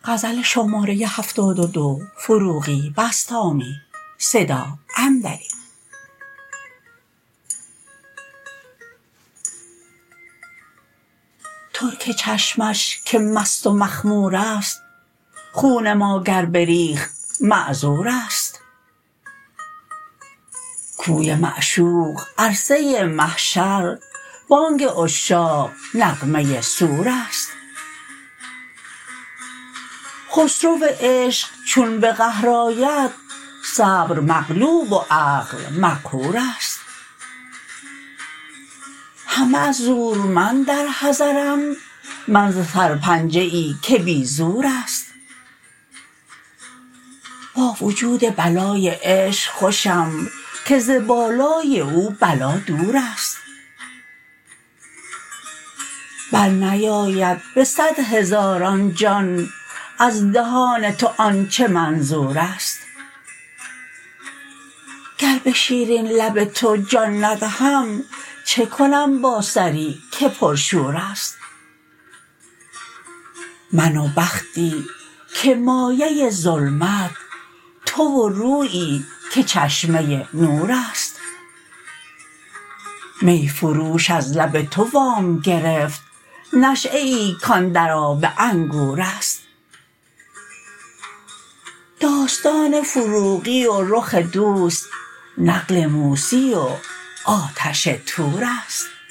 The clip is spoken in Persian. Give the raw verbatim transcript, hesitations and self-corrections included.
غزل شماره هفتاد و دو فروغی بسطامی صدا عندلیب. ترک چشمش که مست و مخمور است، خون ما گر بریخت معذور است. کوی معشوق عرصه محشر، بانگ عشاق نغمه صور است. خسرو عشق چون به قهر آید، صبر مغلوب و عقل مقهور است. همه از زورمند در حذرند، من ز سرپنجه ای که بی زور است. با وجود بلای عشق خوشم، که ز بالای او بلا دور است. بر نیاید به صد هزاران جان، از دهان تو آنچه منظور است. گر به شیرین لب تو جان ندهم، چه کنم با سری که پرشور است. من و بختی که مایه ظلمت، تو و رویی که چشمه نور است. می فروش از لب تو وام گرفت، نشأه ای کان در آب انگور است. داستان فروغی و رخ دوست، نقل موسی و آتش طور است.